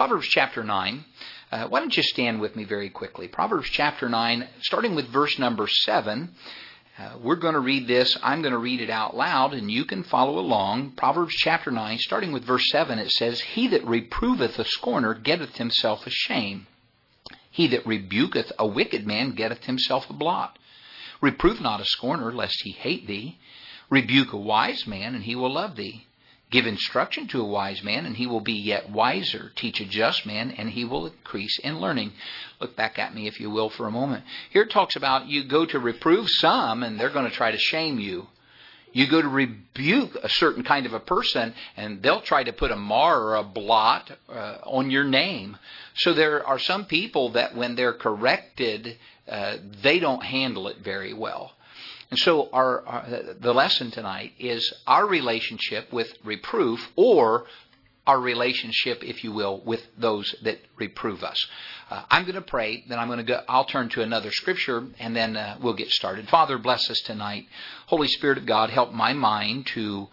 Proverbs chapter 9. Why don't you stand with me very quickly? Proverbs chapter 9, starting with verse number 7. We're going to read this. I'm going to read it out loud, and you can follow along. Proverbs chapter 9, starting with verse 7, it says, He that reproveth a scorner getteth himself a shame. He that rebuketh a wicked man getteth himself a blot. Reprove not a scorner, lest he hate thee. Rebuke a wise man, and he will love thee. Give instruction to a wise man, and he will be yet wiser. Teach a just man, and he will increase in learning. Look back at me, if you will, for a moment. Here it talks about you go to reprove some, and they're going to try to shame you. You go to rebuke a certain kind of a person, and they'll try to put a mar or a blot on your name. So there are some people that when they're corrected, they don't handle it very well. And so the lesson tonight is our relationship with reproof, or our relationship, if you will, with those that reprove us. I'm going to pray, then I'll turn to another scripture, and then we'll get started. Father, bless us tonight. Holy Spirit of God, help my mind to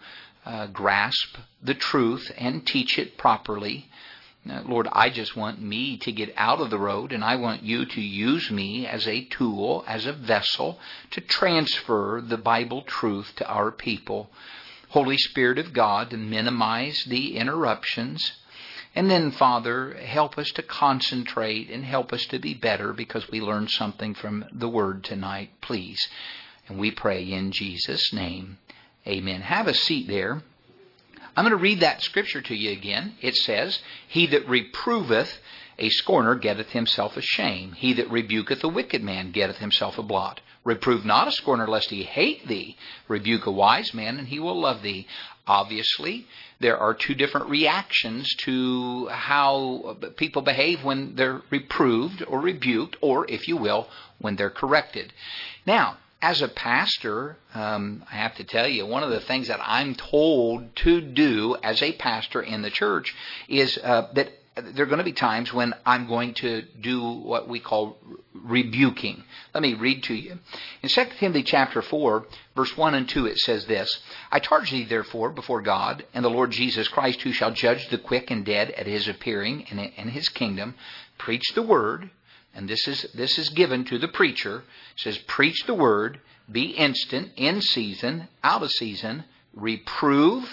grasp the truth and teach it properly. Lord, I just want me to get out of the road, and I want you to use me as a tool, as a vessel, to transfer the Bible truth to our people. Holy Spirit of God, to minimize the interruptions. And then, Father, help us to concentrate and help us to be better, because we learned something from the Word tonight, please. And we pray in Jesus' name. Amen. Have a seat there. I'm going to read that scripture to you again. It says, He that reproveth a scorner getteth himself a shame. He that rebuketh a wicked man getteth himself a blot. Reprove not a scorner, lest he hate thee. Rebuke a wise man, and he will love thee. Obviously, there are two different reactions to how people behave when they're reproved or rebuked, or, if you will, when they're corrected. Now, as a pastor, I have to tell you, one of the things that I'm told to do as a pastor in the church is that there are going to be times when I'm going to do what we call rebuking. Let me read to you. In 2 Timothy chapter 4, verse 1 and 2, it says this, I charge thee therefore before God and the Lord Jesus Christ, who shall judge the quick and dead at his appearing in his kingdom, preach the word. And this is given to the preacher. It says, preach the word, be instant, in season, out of season, reprove,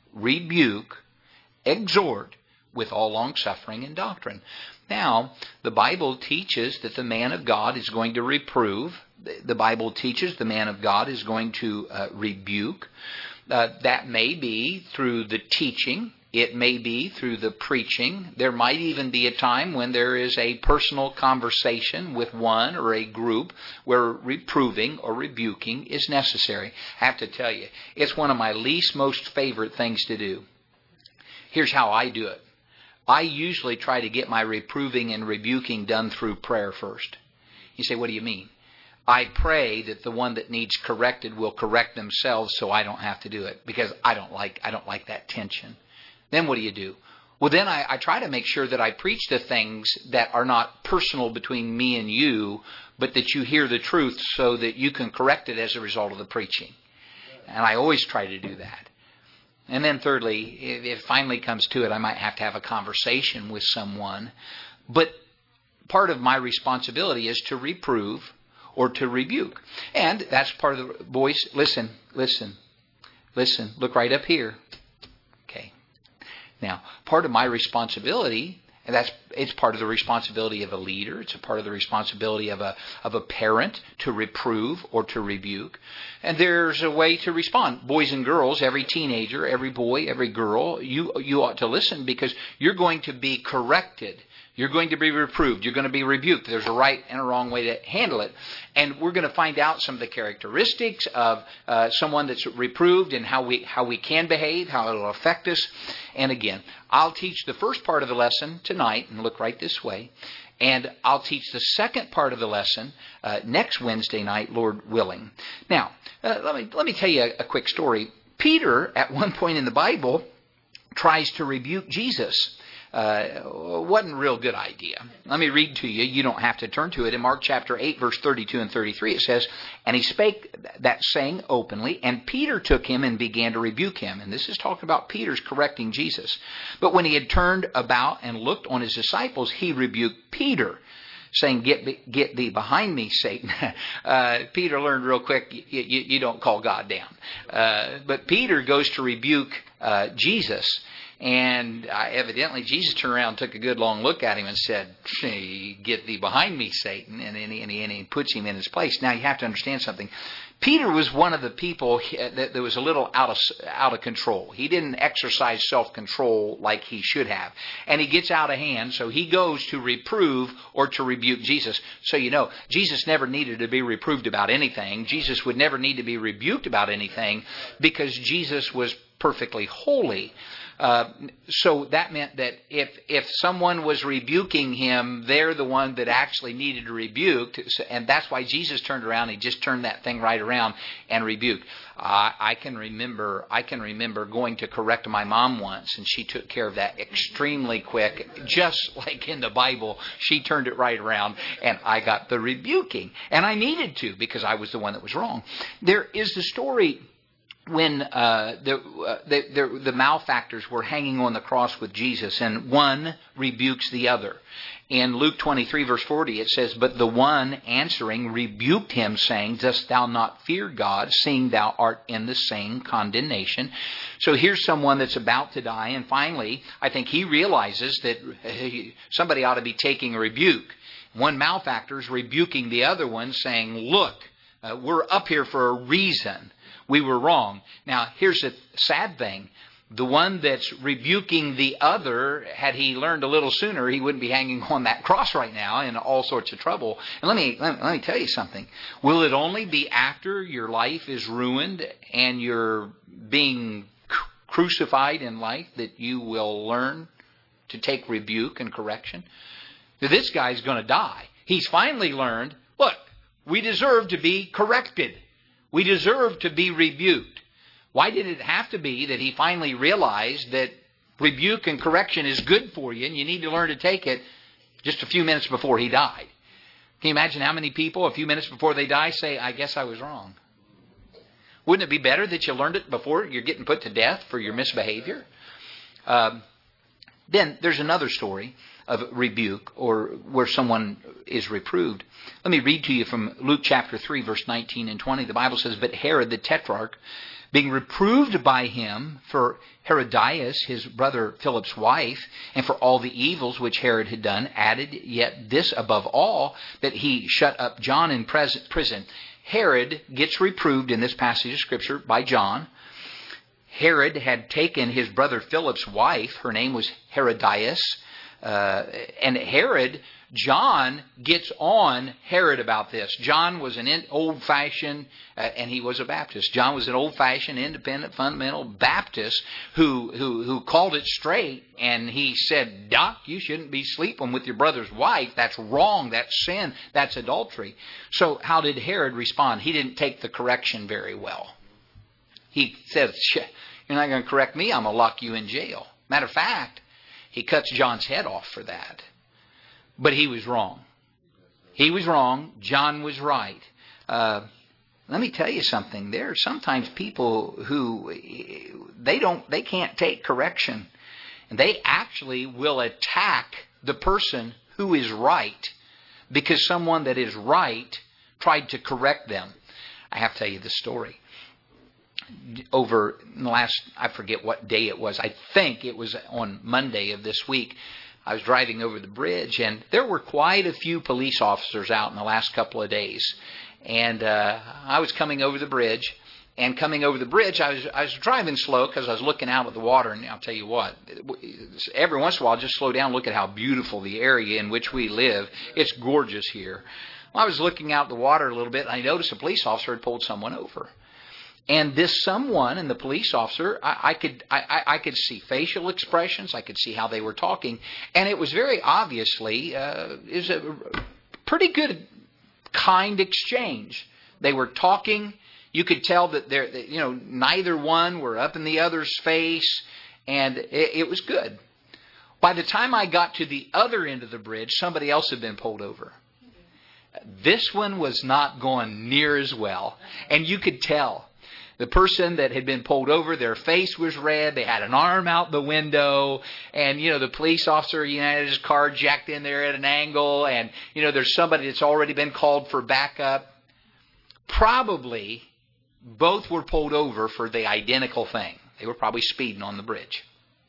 rebuke, exhort, with all longsuffering and doctrine. Now, the Bible teaches that the man of God is going to reprove. The Bible teaches the man of God is going to rebuke. That may be through the teaching. It may be through the preaching. There might even be a time when there is a personal conversation with one or a group where reproving or rebuking is necessary. I have to tell you, it's one of my least most favorite things to do. Here's how I do it. I usually try to get my reproving and rebuking done through prayer first. You say, what do you mean? I pray that the one that needs corrected will correct themselves so I don't have to do it, because I don't like that tension. Then what do? Well, then I try to make sure that I preach the things that are not personal between me and you, but that you hear the truth so that you can correct it as a result of the preaching. And I always try to do that. And then thirdly, if it finally comes to it, I might have to have a conversation with someone. But part of my responsibility is to reprove or to rebuke. And that's part of the... Boys, listen. Look right up here. Okay. Now, part of my responsibility, and it's part of the responsibility of a leader. It's a part of the responsibility of a parent to reprove or to rebuke. And there's a way to respond. Boys and girls, every teenager, every boy, every girl, you ought to listen, because you're going to be corrected. You're going to be reproved. You're going to be rebuked. There's a right and a wrong way to handle it. And we're going to find out some of the characteristics of someone that's reproved and how we can behave, how it will affect us. And again, I'll teach the first part of the lesson tonight, and look right this way. And I'll teach the second part of the lesson next Wednesday night, Lord willing. Now, let me tell you a quick story. Peter, at one point in the Bible, tries to rebuke Jesus. wasn't a real good idea. Let me read to you. You don't have to turn to it. In Mark chapter 8, verse 32 and 33, it says, "And he spake that saying openly, and Peter took him and began to rebuke him." And this is talking about Peter's correcting Jesus. "But when he had turned about and looked on his disciples, he rebuked Peter, saying, Get thee behind me, Satan." Peter learned real quick, you don't call God down. But Peter goes to rebuke Jesus. And evidently Jesus turned around and took a good long look at him and said, "Get thee behind me, Satan." And he puts him in his place. Now you have to understand something. Peter was one of the people that was a little out of control. He didn't exercise self-control like he should have. And he gets out of hand, so he goes to reprove or to rebuke Jesus. So you know, Jesus never needed to be reproved about anything. Jesus would never need to be rebuked about anything because Jesus was perfectly holy. So that meant that if someone was rebuking him, they're the one that actually needed to rebuke, and that's why Jesus turned around. He just turned that thing right around and rebuked. I can remember going to correct my mom once, and she took care of that extremely quick, just like in the Bible. She turned it right around, and I got the rebuking, and I needed to because I was the one that was wrong. There is the story when the malefactors were hanging on the cross with Jesus, and one rebukes the other. In Luke 23, verse 40, it says, "But the one answering rebuked him, saying, Dost thou not fear God, seeing thou art in the same condemnation?" So here's someone that's about to die, and finally, I think he realizes that somebody ought to be taking a rebuke. One malefactor is rebuking the other one, saying, "Look, we're up here for a reason. We were wrong." Now, here's the sad thing. The one that's rebuking the other, had he learned a little sooner, he wouldn't be hanging on that cross right now in all sorts of trouble. And let me tell you something. Will it only be after your life is ruined and you're being crucified in life that you will learn to take rebuke and correction? This guy's going to die. He's finally learned, look, we deserve to be corrected. We deserve to be rebuked. Why did it have to be that he finally realized that rebuke and correction is good for you and you need to learn to take it just a few minutes before he died? Can you imagine how many people a few minutes before they die say, "I guess I was wrong"? Wouldn't it be better that you learned it before you're getting put to death for your misbehavior? Then there's another story of rebuke or where someone is reproved. Let me read to you from Luke chapter 3, verse 19 and 20. The Bible says, "But Herod the Tetrarch, being reproved by him for Herodias, his brother Philip's wife, and for all the evils which Herod had done, added yet this above all, that he shut up John in prison." Herod gets reproved in this passage of Scripture by John. Herod had taken his brother Philip's wife. Her name was Herodias. And John gets on Herod about this. John was an old-fashioned, and he was a Baptist. John was an old-fashioned, independent, fundamental Baptist who called it straight, and he said, "Doc, you shouldn't be sleeping with your brother's wife. That's wrong. That's sin. That's adultery." So how did Herod respond? He didn't take the correction very well. He says, "You're not going to correct me. I'm going to lock you in jail." Matter of fact, he cuts John's head off for that. But he was wrong. He was wrong. John was right. Let me tell you something. There are sometimes people who they can't take correction. And they actually will attack the person who is right because someone that is right tried to correct them. I have to tell you the story. Over the last, I forget what day it was. I think it was on Monday of this week. I was driving over the bridge, and there were quite a few police officers out in the last couple of days. And I was coming over the bridge, and coming over the bridge, I was driving slow because I was looking out at the water. And I'll tell you what, every once in a while, just slow down and look at how beautiful the area in which we live. It's gorgeous here. Well, I was looking out at the water a little bit, and I noticed a police officer had pulled someone over. And this someone and the police officer, I could see facial expressions. I could see how they were talking. And it was very obviously is a pretty good, kind exchange. They were talking. You could tell that neither one were up in the other's face. And it was good. By the time I got to the other end of the bridge, somebody else had been pulled over. This one was not going near as well. And you could tell. The person that had been pulled over, their face was red. They had an arm out the window. And, the police officer, had his car jacked in there at an angle. And, there's somebody that's already been called for backup. Probably both were pulled over for the identical thing. They were probably speeding on the bridge.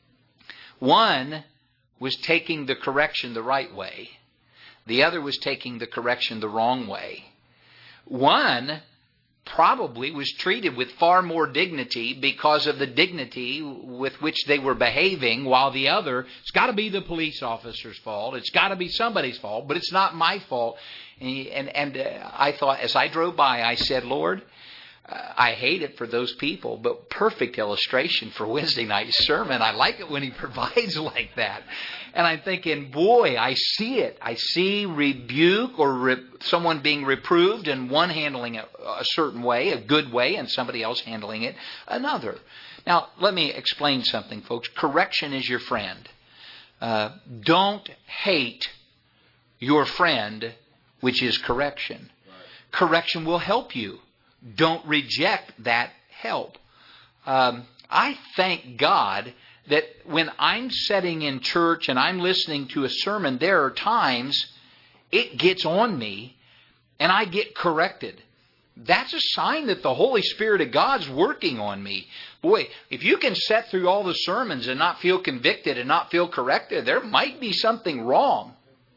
One was taking the correction the right way. The other was taking the correction the wrong way. One probably was treated with far more dignity because of the dignity with which they were behaving, while the other, it's got to be the police officer's fault. It's got to be somebody's fault, but it's not my fault. And I thought, as I drove by, I said, Lord, I hate it for those people, but perfect illustration for Wednesday night's sermon. I like it when he provides like that. And I'm thinking, boy, I see it. I see rebuke or someone being reproved and one handling it a certain way, a good way, and somebody else handling it another. Now, let me explain something, folks. Correction is your friend. Don't hate your friend, which is correction. Correction will help you. Don't reject that help. I thank God that when I'm sitting in church and I'm listening to a sermon, there are times it gets on me and I get corrected. That's a sign that the Holy Spirit of God's working on me. Boy, if you can sit through all the sermons and not feel convicted and not feel corrected, there might be something wrong.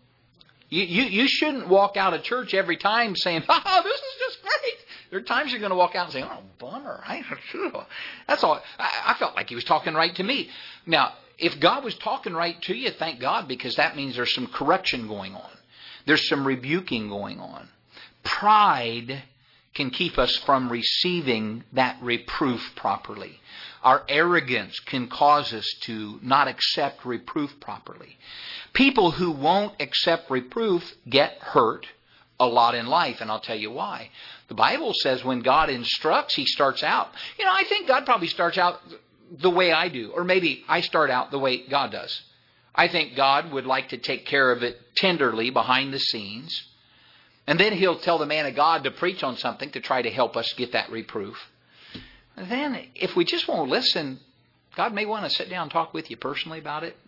You shouldn't walk out of church every time saying, oh, this is just great. There are times you're going to walk out and say, oh, bummer. That's all. I felt like he was talking right to me. Now, if God was talking right to you, thank God, because that means there's some correction going on. There's some rebuking going on. Pride can keep us from receiving that reproof properly. Our arrogance can cause us to not accept reproof properly. People who won't accept reproof get hurt a lot in life, and I'll tell you why. The Bible says when God instructs, He starts out. I think God probably starts out the way I do, or maybe I start out the way God does. I think God would like to take care of it tenderly behind the scenes, and then He'll tell the man of God to preach on something to try to help us get that reproof. And then, if we just won't listen, God may want to sit down and talk with you personally about it.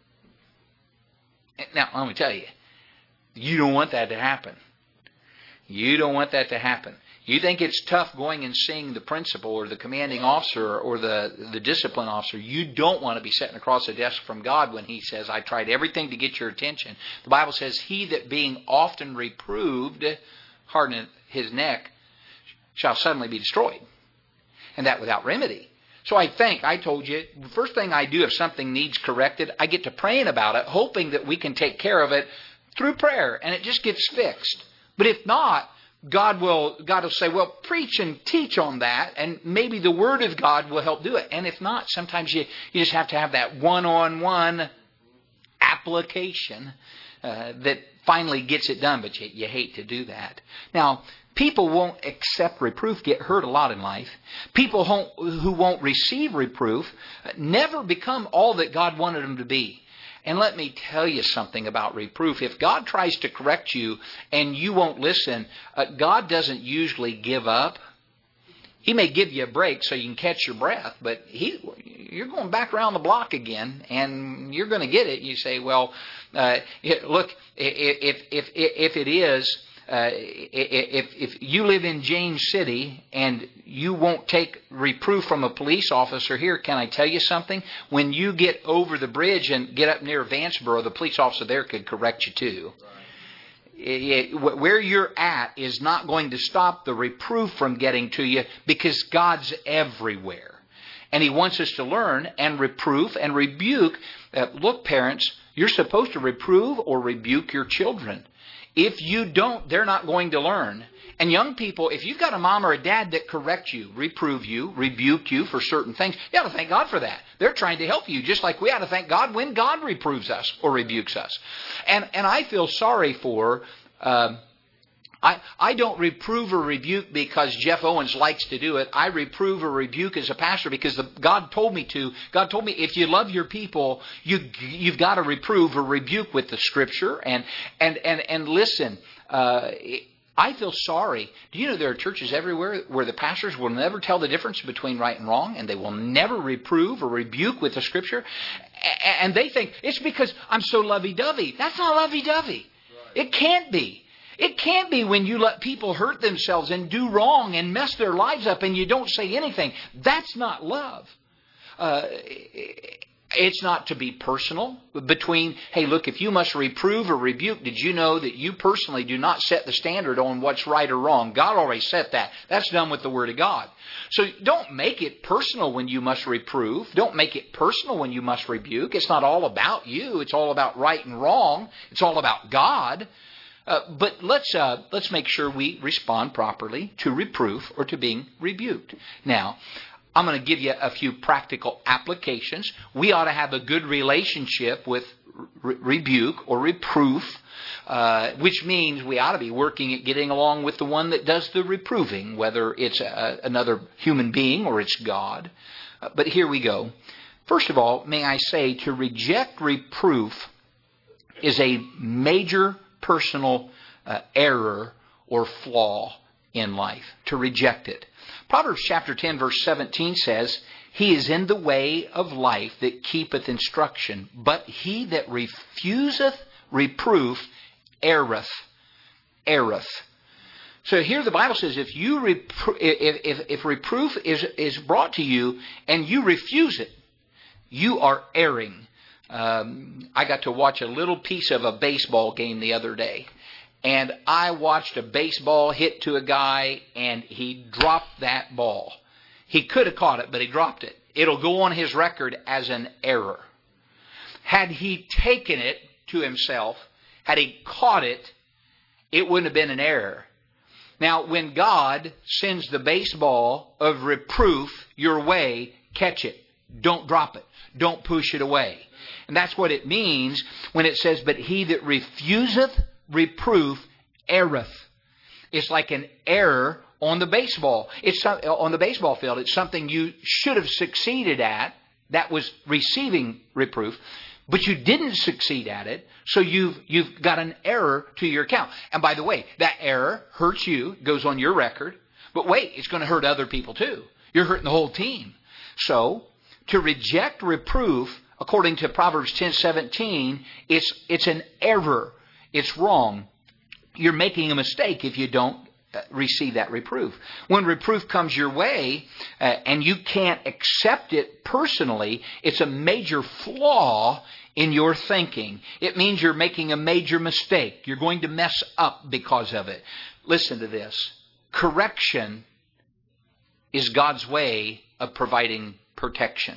Now, let me tell you, you don't want that to happen. You don't want that to happen. You think it's tough going and seeing the principal or the commanding officer or the discipline officer. You don't want to be sitting across the desk from God when He says, I tried everything to get your attention. The Bible says, he that being often reproved, hardeneth his neck, shall suddenly be destroyed. And that without remedy. So I told you, the first thing I do if something needs corrected, I get to praying about it, hoping that we can take care of it through prayer, and it just gets fixed. But if not, God will say, well, preach and teach on that, and maybe the Word of God will help do it. And if not, sometimes you just have to have that one-on-one application that finally gets it done, but you hate to do that. Now, people won't accept reproof get hurt a lot in life. People who won't receive reproof never become all that God wanted them to be. And let me tell you something about reproof. If God tries to correct you and you won't listen, God doesn't usually give up. He may give you a break so you can catch your breath, but you're going back around the block again, and you're going to get it. You say, well, look, if it is, if you live in James City and you won't take reproof from a police officer here, can I tell you something? When you get over the bridge and get up near Vanceboro, the police officer there could correct you too. Where you're at is not going to stop the reproof from getting to you, because God's everywhere. And He wants us to learn and reproof and rebuke. Look, parents, you're supposed to reprove or rebuke your children. If you don't, they're not going to learn. And young people, if you've got a mom or a dad that correct you, reprove you, rebuke you for certain things, you ought to thank God for that. They're trying to help you, just like we ought to thank God when God reproves us or rebukes us. And I feel sorry for I don't reprove or rebuke because Jeff Owens likes to do it. I reprove or rebuke as a pastor because God told me to. God told me if you love your people, you've got to reprove or rebuke with the Scripture. And listen, I feel sorry. Do you know there are churches everywhere where the pastors will never tell the difference between right and wrong, and they will never reprove or rebuke with the Scripture? And they think it's because I'm so lovey-dovey. That's not lovey-dovey. It can't be. It can't be when you let people hurt themselves and do wrong and mess their lives up and you don't say anything. That's not love. It's not to be personal between, hey, look, if you must reprove or rebuke, did you know that you personally do not set the standard on what's right or wrong? God already set that. That's done with the Word of God. So don't make it personal when you must reprove. Don't make it personal when you must rebuke. It's not all about you. It's all about right and wrong. It's all about God. But let's make sure we respond properly to reproof or to being rebuked. Now, I'm going to give you a few practical applications. We ought to have a good relationship with rebuke or reproof, which means we ought to be working at getting along with the one that does the reproving, whether it's another human being or it's God. But here we go. First of all, may I say, to reject reproof is a major personal error or flaw in life. To reject it. Proverbs chapter 10 verse 17 says, He is in the way of life that keepeth instruction, but he that refuseth reproof erreth. Erreth. So here the Bible says if reproof is brought to you and you refuse it, you are erring. I got to watch a little piece of a baseball game the other day. And I watched a baseball hit to a guy, and he dropped that ball. He could have caught it, but he dropped it. It'll go on his record as an error. Had he taken it to himself, had he caught it, it wouldn't have been an error. Now, when God sends the baseball of reproof your way, catch it. Don't drop it. Don't push it away. And that's what it means when it says, but he that refuseth reproof erreth. It's like an error on the baseball. It's on the baseball field. It's something you should have succeeded at. That was receiving reproof, but you didn't succeed at it. So you've got an error to your account. And by the way, that error hurts you, goes on your record. But wait, it's going to hurt other people too. You're hurting the whole team. So to reject reproof, according to Proverbs 10:17, it's an error. It's wrong. You're making a mistake if you don't receive that reproof. When reproof comes your way and you can't accept it personally, it's a major flaw in your thinking. It means you're making a major mistake. You're going to mess up because of it. Listen to this. Correction is God's way of providing protection.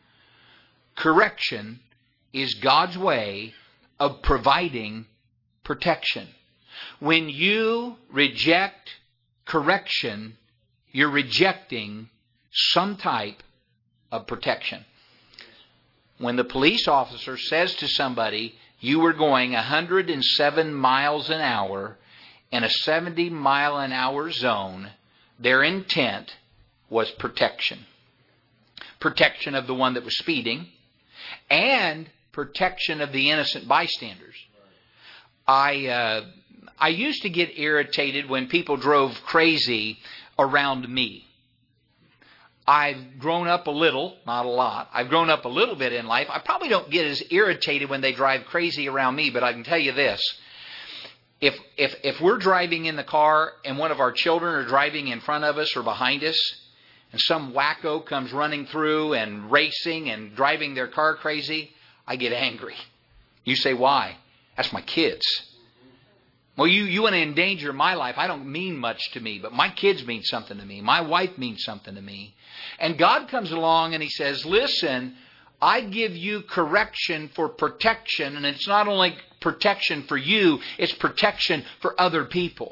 Correction is God's way of providing protection. When you reject correction, you're rejecting some type of protection. When the police officer says to somebody, you were going 107 miles an hour in a 70 mile an hour zone, their intent was protection. Protection of the one that was speeding and protection of the innocent bystanders. I used to get irritated when people drove crazy around me. I've grown up a little, not a lot. I've grown up a little bit in life. I probably don't get as irritated when they drive crazy around me, but I can tell you this. If we're driving in the car and one of our children are driving in front of us or behind us, and some wacko comes running through and racing and driving their car crazy, I get angry. You say, why? That's my kids. Well, you want to endanger my life. I don't mean much to me, but my kids mean something to me. My wife means something to me. And God comes along and He says, listen, I give you correction for protection, and it's not only protection for you, it's protection for other people.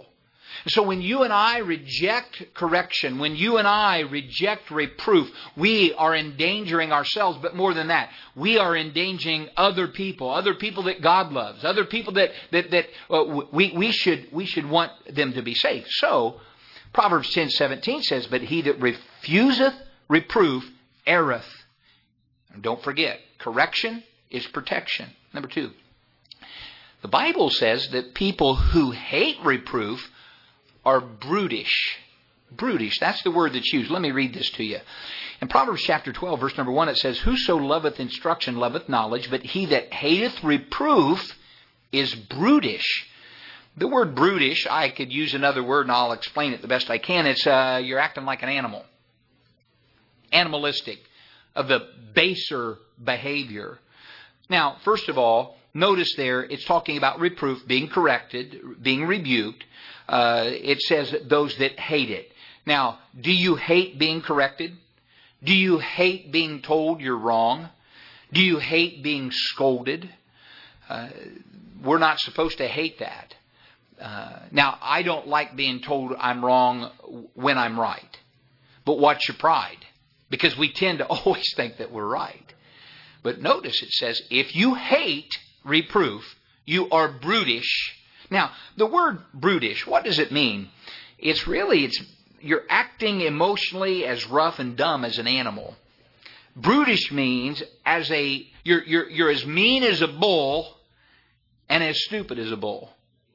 So when you and I reject correction, when you and I reject reproof, we are endangering ourselves, but more than that, we are endangering other people that God loves, other people that we should want them to be safe. So, Proverbs 10:17 says, "But he that refuseth reproof erreth." And don't forget, correction is protection. Number 2, the Bible says that people who hate reproof are brutish. Brutish, that's the word that's used. Let me read this to you. In Proverbs chapter 12, verse number 1, it says, "Whoso loveth instruction loveth knowledge, but he that hateth reproof is brutish." The word brutish, I could use another word and I'll explain it the best I can. It's you're acting like an animal. Animalistic, of the baser behavior. Now, first of all, notice there it's talking about reproof, being corrected, being rebuked. It says those that hate it. Now, do you hate being corrected? Do you hate being told you're wrong? Do you hate being scolded? We're not supposed to hate that. Now, I don't like being told I'm wrong when I'm right. But watch your pride, because we tend to always think that we're right. But notice it says, if you hate reproof, you are brutish. Now, the word brutish, what does it mean? It's you're acting emotionally as rough and dumb as an animal. Brutish means you're as mean as a bull and as stupid as a bull.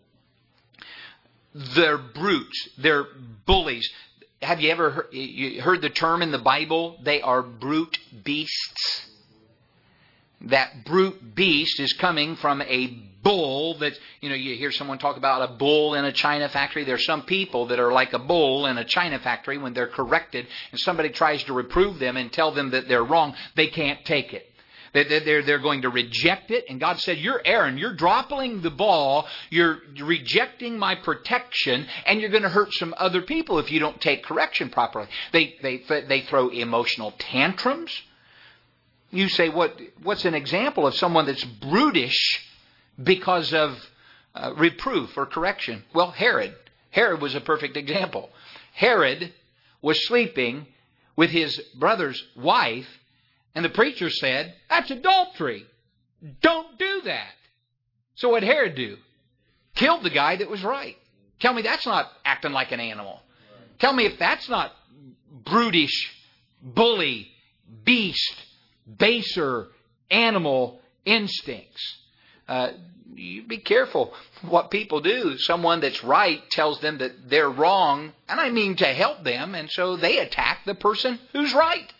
They're brutes. They're bullies. Have you ever heard the term in the Bible? They are brute beasts. That brute beast is coming from a bull that, you hear someone talk about a bull in a china factory. There's some people that are like a bull in a china factory. When they're corrected and somebody tries to reprove them and tell them that they're wrong, they can't take it. They're going to reject it. And God said, you're Aaron, you're dropping the ball, you're rejecting my protection, and you're going to hurt some other people if you don't take correction properly. They throw emotional tantrums. You say, what's an example of someone that's brutish because of reproof or correction? Well, Herod. Herod was a perfect example. Herod was sleeping with his brother's wife, and the preacher said, that's adultery. Don't do that. So what did Herod do? Killed the guy that was right. Tell me that's not acting like an animal. Tell me if that's not brutish, bully, beast, baser, animal instincts. You be careful what people do. Someone that's right tells them that they're wrong, and I mean to help them, and so they attack the person who's right.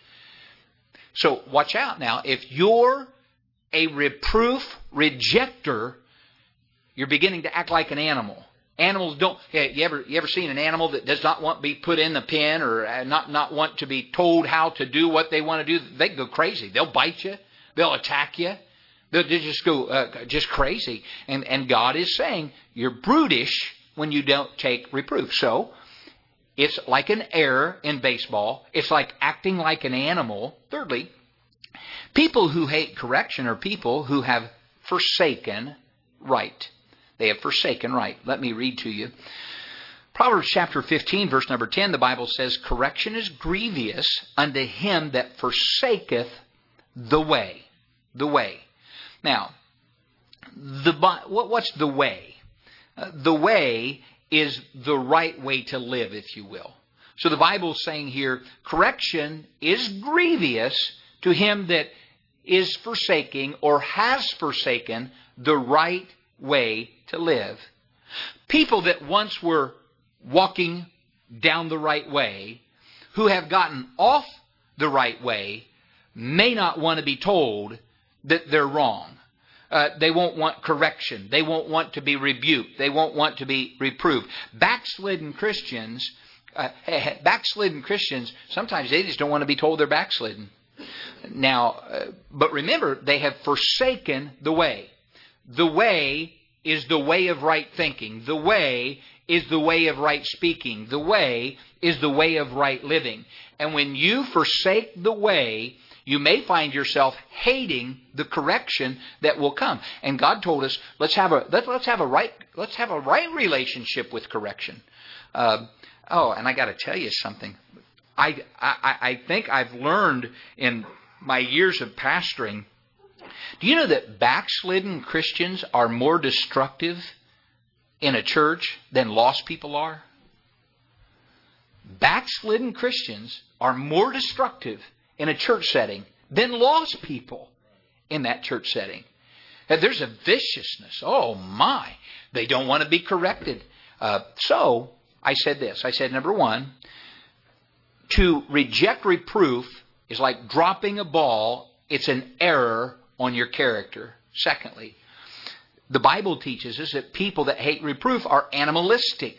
So watch out now. If you're a reproof rejecter, you're beginning to act like an animal. Animals don't. You ever seen an animal that does not want to be put in the pen or not want to be told how to do what they want to do? They go crazy. They'll bite you. They'll attack you. They'll just go just crazy. And God is saying you're brutish when you don't take reproof. So it's like an error in baseball. It's like acting like an animal. Thirdly, people who hate correction are people who have forsaken right. They have forsaken right. Let me read to you. Proverbs chapter 15, verse number 10, the Bible says, correction is grievous unto him that forsaketh the way. The way. Now, what's the way? The way is the right way to live, if you will. So the Bible is saying here, correction is grievous to him that is forsaking or has forsaken the right way to live. People that once were walking down the right way, who have gotten off the right way, may not want to be told that they're wrong. They won't want correction. They won't want to be rebuked. They won't want to be reproved. Backslidden Christians, sometimes they just don't want to be told they're backslidden. Now, but remember, they have forsaken the way. The way is the way of right thinking. The way is the way of right speaking. The way is the way of right living. And when you forsake the way, You may find yourself hating the correction that will come. And God told us, let's have a right relationship with correction. And I got to tell you something. I think I've learned in my years of pastoring. Do you know that backslidden Christians are more destructive in a church than lost people are? Backslidden Christians are more destructive in a church setting than lost people in that church setting. There's a viciousness. Oh my. They don't want to be corrected. So I said this. I said, number one, to reject reproof is like dropping a ball. It's an error on your character. Secondly, the Bible teaches us that people that hate reproof are animalistic.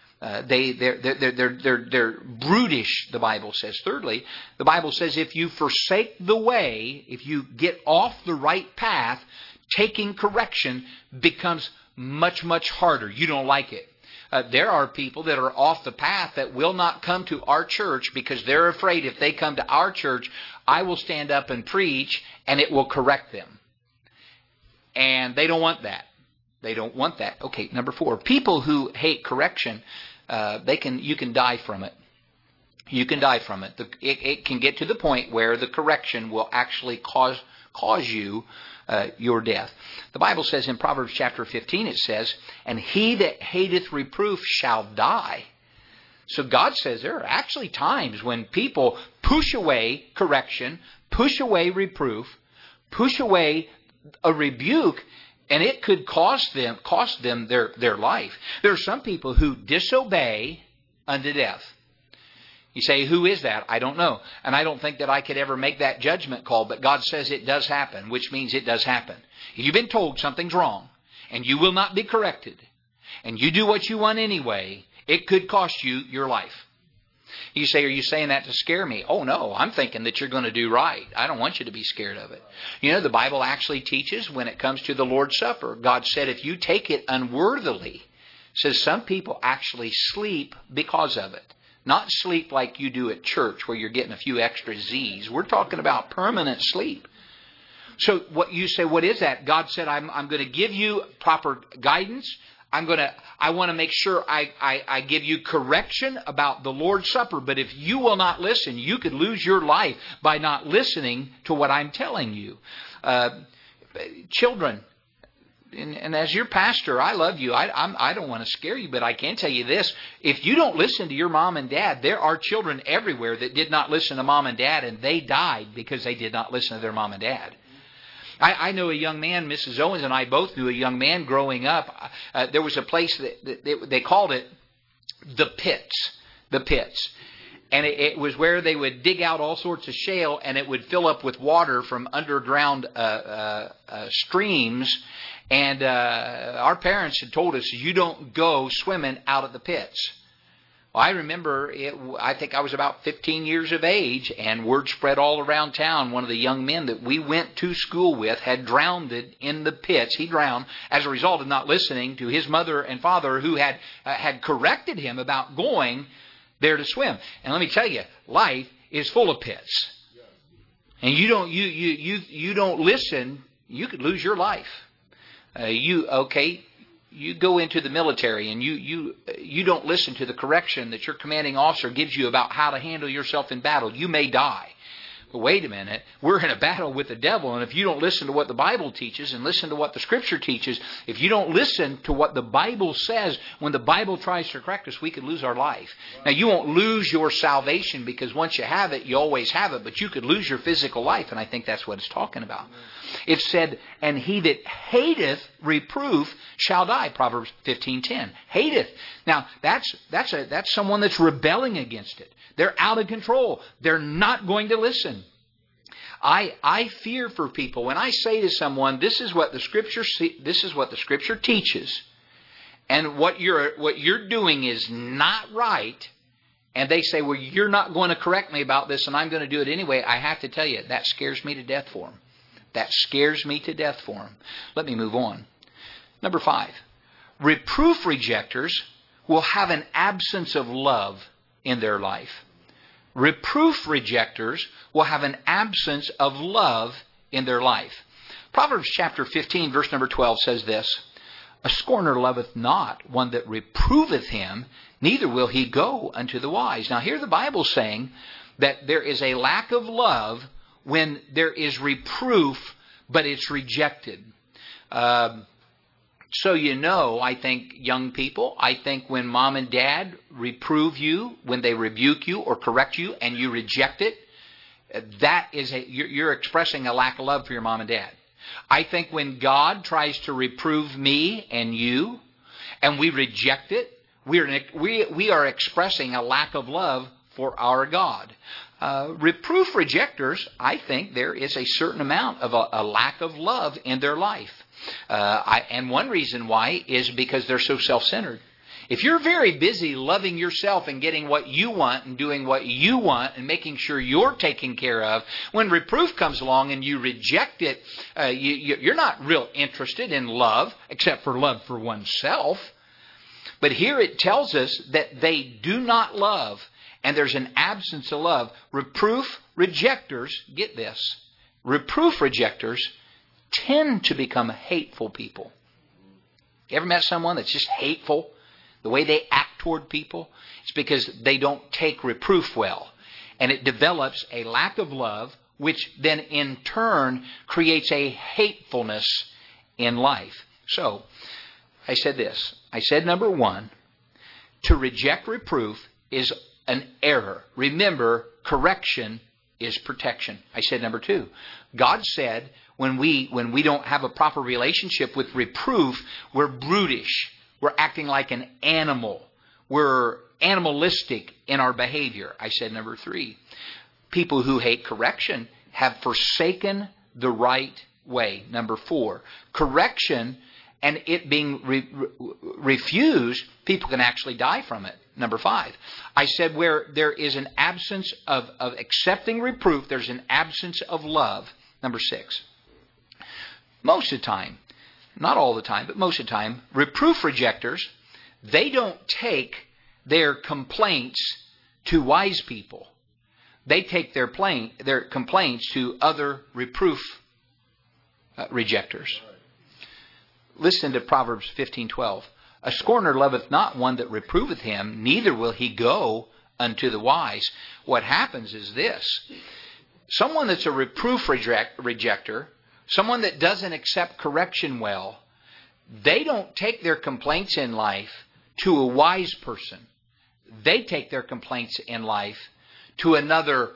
They're brutish, the Bible says. Thirdly, the Bible says if you forsake the way, if you get off the right path, taking correction becomes much, much harder. You don't like it. There are people that are off the path that will not come to our church because they're afraid if they come to our church, I will stand up and preach and it will correct them. And they don't want that. They don't want that. Okay, number 4. People who hate correction, you can die from it. You can die from it. It can get to the point where the correction will actually cause you your death. The Bible says in Proverbs chapter 15, it says, and he that hateth reproof shall die. So God says there are actually times when people push away correction, push away reproof, push away a rebuke, and it could cost them their life. There are some people who disobey unto death. You say, who is that? I don't know. And I don't think that I could ever make that judgment call, but God says it does happen, which means it does happen. If you've been told something's wrong, and you will not be corrected, and you do what you want anyway, it could cost you your life. You say, are you saying that to scare me? Oh no, I'm thinking that you're going to do right. I don't want you to be scared of it. You know, the Bible actually teaches when it comes to the Lord's Supper, God said if you take it unworthily, says some people actually sleep because of it. Not sleep like you do at church where you're getting a few extra Z's. We're talking about permanent sleep. So what you say, what is that? God said, I'm going to give you proper guidance. I want to make sure I give you correction about the Lord's Supper. But if you will not listen, you could lose your life by not listening to what I'm telling you. Children, and as your pastor, I love you. I don't want to scare you, but I can tell you this. If you don't listen to your mom and dad, there are children everywhere that did not listen to mom and dad, and they died because they did not listen to their mom and dad. I know a young man, Mrs. Owens and I both knew a young man growing up. There was a place that they called it the pits. The pits. And it was where they would dig out all sorts of shale and it would fill up with water from underground streams. And our parents had told us, you don't go swimming out of the pits. Well, I remember, I think I was about 15 years of age, and word spread all around town. One of the young men that we went to school with had drowned in the pits. He drowned as a result of not listening to his mother and father who had corrected him about going there to swim. And let me tell you, life is full of pits. And you don't listen, you could lose your life. You go into the military and you don't listen to the correction that your commanding officer gives you about how to handle yourself in battle. You may die. But wait a minute, we're in a battle with the devil, and if you don't listen to what the Bible teaches and listen to what the Scripture teaches, if you don't listen to what the Bible says, when the Bible tries to correct us, we could lose our life. Now, you won't lose your salvation because once you have it, you always have it, but you could lose your physical life, and I think that's what it's talking about. It said, and he that hateth reproof shall die, Proverbs 15:10. Hateth. Now, that's someone that's rebelling against it. They're out of control. They're not going to listen. I fear for people when I say to someone, this is what the Scripture teaches, and what you're doing is not right, and they say, well, you're not going to correct me about this, and I'm going to do it anyway. I have to tell you, that scares me to death for them. That scares me to death for them. Let me move on. Number 5. Reproof rejectors will have an absence of love in their life. Reproof rejectors will have an absence of love in their life. Proverbs chapter 15, verse number 12 says this, "A scorner loveth not one that reproveth him, neither will he go unto the wise." Now here the Bible's saying that there is a lack of love when there is reproof, but it's rejected. So I think young people, I think when mom and dad reprove you, when they rebuke you or correct you and you reject it, you're expressing a lack of love for your mom and dad. I think when God tries to reprove me and you, and we reject it, we are expressing a lack of love for our God. Reproof rejectors, I think there is a certain amount of a lack of love in their life. And one reason why is because they're so self-centered. If you're very busy loving yourself and getting what you want and doing what you want and making sure you're taken care of, when reproof comes along and you reject it, you're not real interested in love, except for love for oneself. But here it tells us that they do not love, and there's an absence of love. Reproof rejectors, get this, reproof rejectors tend to become hateful people. You ever met someone that's just hateful? The way they act toward people? It's because they don't take reproof well. And it develops a lack of love, which then in turn creates a hatefulness in life. So, I said this. I said number one, to reject reproof is an error. Remember, correction is protection. I said number two, God said when we don't have a proper relationship with reproof, we're brutish. We're acting like an animal. We're animalistic in our behavior. I said number three, people who hate correction have forsaken the right way. Number four, correction and it being refused, people can actually die from it. Number five, I said where there is an absence of accepting reproof, there's an absence of love. Number six, most of the time, not all the time, but most of the time, reproof rejectors, they don't take their complaints to wise people. They take their complaints to other reproof rejectors. Listen to Proverbs 15:12. "A scorner loveth not one that reproveth him, neither will he go unto the wise." What happens is this. Someone that's a reproof rejecter, someone that doesn't accept correction well, they don't take their complaints in life to a wise person. They take their complaints in life to another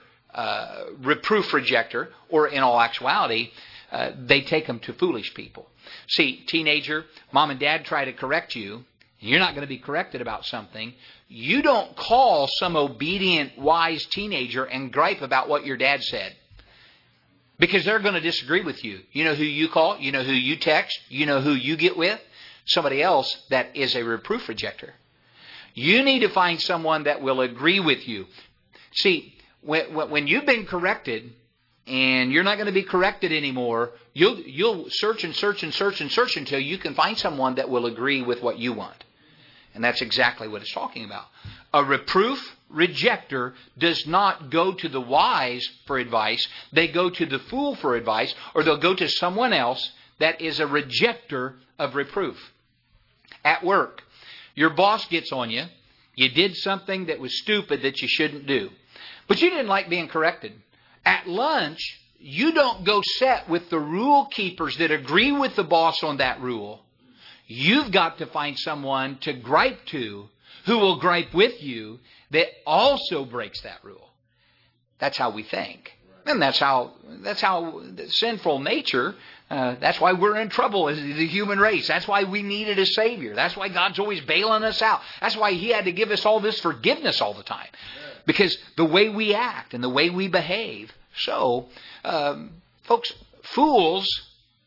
reproof rejecter, or in all actuality, they take them to foolish people. See, teenager, mom and dad try to correct you. You're not going to be corrected about something. You don't call some obedient, wise teenager and gripe about what your dad said. Because they're going to disagree with you. You know who you call? You know who you text? You know who you get with? Somebody else that is a reproof rejecter. You need to find someone that will agree with you. See, when you've been corrected and you're not going to be corrected anymore, you'll search and search and search and search until you can find someone that will agree with what you want. And that's exactly what it's talking about. A reproof rejecter does not go to the wise for advice. They go to the fool for advice, or they'll go to someone else that is a rejecter of reproof. At work, your boss gets on you. You did something that was stupid that you shouldn't do. But you didn't like being corrected. At lunch, you don't go sit with the rule keepers that agree with the boss on that rule. You've got to find someone to gripe to who will gripe with you that also breaks that rule. That's how we think. And that's how the sinful nature, that's why we're in trouble as the human race. That's why we needed a Savior. That's why God's always bailing us out. That's why He had to give us all this forgiveness all the time. Because the way we act and the way we behave. So, folks, fools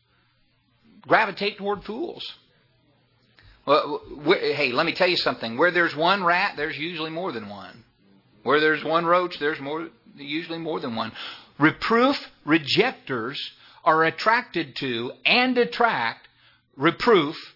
gravitate toward fools. Well, hey, let me tell you something. Where there's one rat, there's usually more than one. Where there's one roach, there's usually more than one. Reproof rejectors are attracted to and attract reproof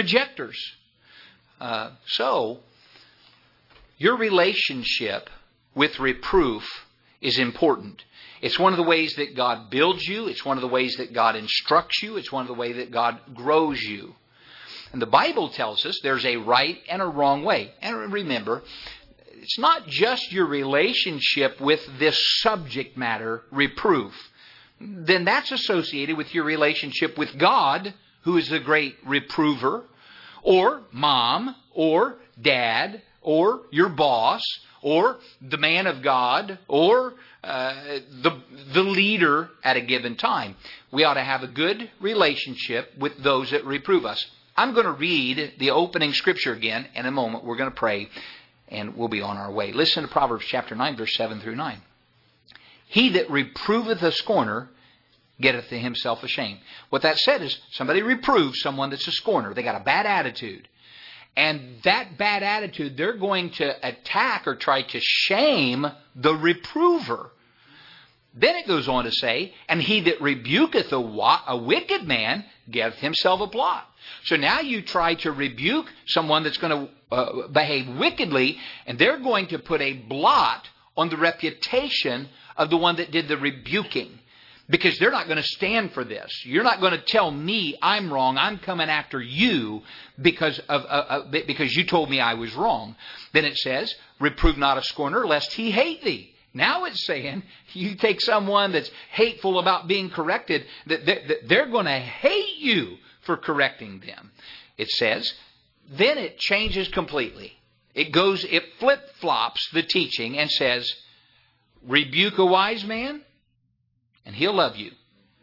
rejectors. So, your relationship with reproof is important. It's one of the ways that God builds you. It's one of the ways that God instructs you. It's one of the ways that God grows you. And the Bible tells us there's a right and a wrong way. And remember, it's not just your relationship with this subject matter, reproof. Then that's associated with your relationship with God, who is the great reprover, or mom, or dad, or your boss, or the man of God, or the leader at a given time. We ought to have a good relationship with those that reprove us. I'm going to read the opening scripture again in a moment. We're going to pray, and we'll be on our way. Listen to Proverbs chapter 9, verse 7 through 9. He that reproveth a scorner getteth to himself a shame. What that said is somebody reproves someone that's a scorner. They got a bad attitude. And that bad attitude, they're going to attack or try to shame the reprover. Then it goes on to say, and he that rebuketh a wicked man getteth himself a blot. So now you try to rebuke someone that's going to behave wickedly, and they're going to put a blot on the reputation of the one that did the rebuking. Because they're not going to stand for this. You're not going to tell me I'm wrong. I'm coming after you because you told me I was wrong. Then it says, reprove not a scorner lest he hate thee. Now it's saying you take someone that's hateful about being corrected, that they're going to hate you for correcting them. It says, then it changes completely. It flip-flops the teaching and says, rebuke a wise man, and he'll love you.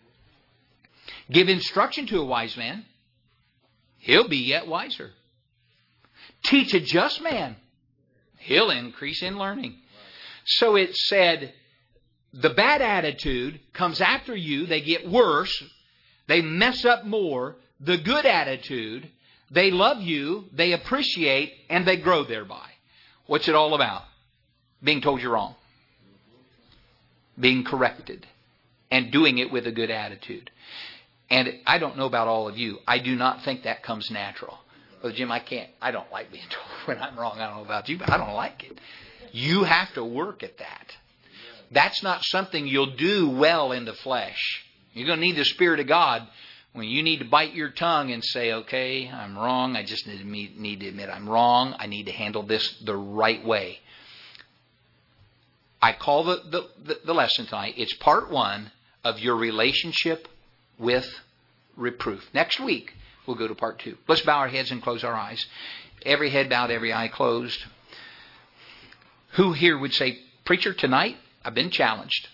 Give instruction to a wise man, he'll be yet wiser. Teach a just man, he'll increase in learning. So it said, the bad attitude comes after you, they get worse, they mess up more. The good attitude, they love you, they appreciate, and they grow thereby. What's it all about? Being told you're wrong. Being corrected. And doing it with a good attitude. And I don't know about all of you. I do not think that comes natural. Well, Jim, I don't like being told when I'm wrong. I don't know about you, but I don't like it. You have to work at that. That's not something you'll do well in the flesh. You're going to need the Spirit of God when you need to bite your tongue and say, okay, I'm wrong. I just need to admit I'm wrong. I need to handle this the right way. I call the lesson tonight, it's part 1 of your relationship with reproof. Next week, we'll go to part 2. Let's bow our heads and close our eyes. Every head bowed, every eye closed. Who here would say, preacher, tonight I've been challenged.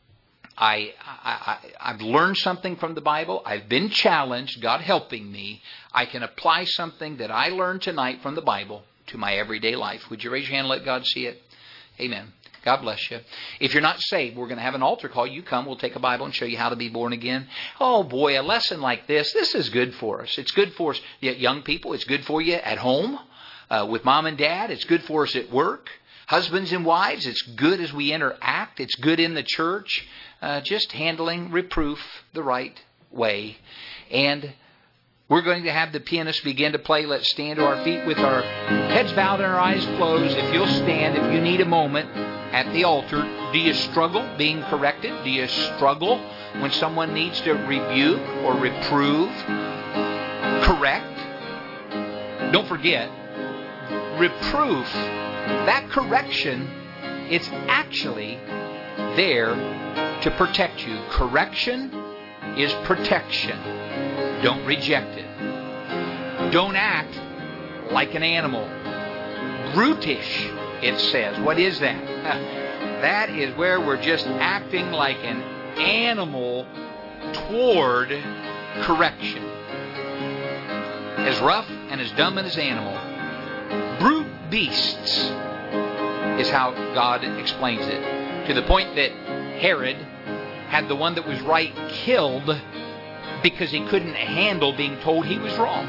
I've learned something from the Bible. I've been challenged, God helping me. I can apply something that I learned tonight from the Bible to my everyday life. Would you raise your hand and let God see it? Amen. God bless you. If you're not saved, we're going to have an altar call. You come, we'll take a Bible and show you how to be born again. Oh boy, a lesson like this is good for us. It's good for us, young people. It's good for you at home with mom and dad. It's good for us at work. Husbands and wives, it's good as we interact. It's good in the church. Just handling reproof the right way. And we're going to have the pianist begin to play. Let's stand to our feet with our heads bowed and our eyes closed. If you'll stand, if you need a moment at the altar, do you struggle being corrected? Do you struggle when someone needs to rebuke or reprove? Correct? Don't forget, reproof, that correction, it's actually there to protect you. Correction is protection. Don't reject it. Don't act like an animal. Brutish, it says. What is that? That is where we're just acting like an animal toward correction. As rough and as dumb as an animal. Brute beasts is how God explains it. To the point that Herod had the one that was right killed because he couldn't handle being told he was wrong.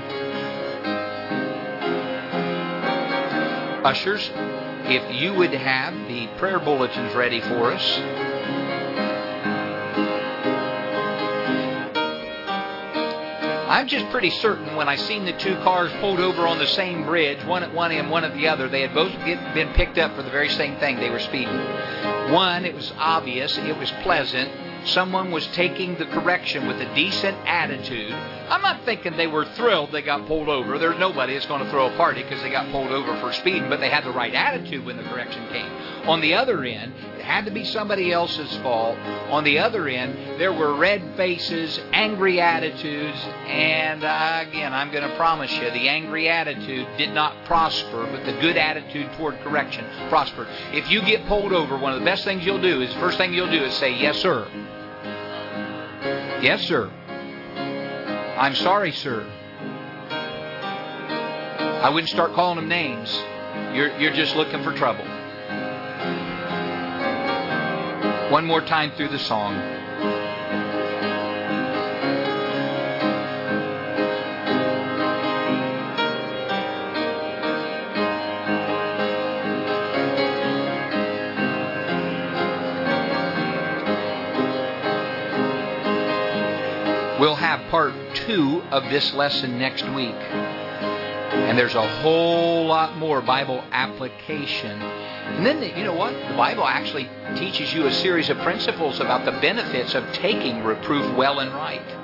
Ushers, if you would have the prayer bulletins ready for us. I'm just pretty certain when I seen the two cars pulled over on the same bridge, one at one end, one at the other, they had both been picked up for the very same thing. They were speeding. One, it was obvious, it was pleasant. Someone was taking the correction with a decent attitude. I'm not thinking they were thrilled they got pulled over. There's nobody that's going to throw a party because they got pulled over for speeding, but they had the right attitude when the correction came. On the other end, it had to be somebody else's fault. On the other end, there were red faces, angry attitudes, and again, I'm going to promise you, the angry attitude did not prosper, but the good attitude toward correction prospered. If you get pulled over, one of the best things you'll do is, the first thing you'll do is say, yes, sir. Yes, sir. I'm sorry, sir. I wouldn't start calling them names. You're just looking for trouble. One more time through the song. We'll have part 2 of this lesson next week. And there's a whole lot more Bible application. And then, you know what? The Bible actually teaches you a series of principles about the benefits of taking reproof well and right.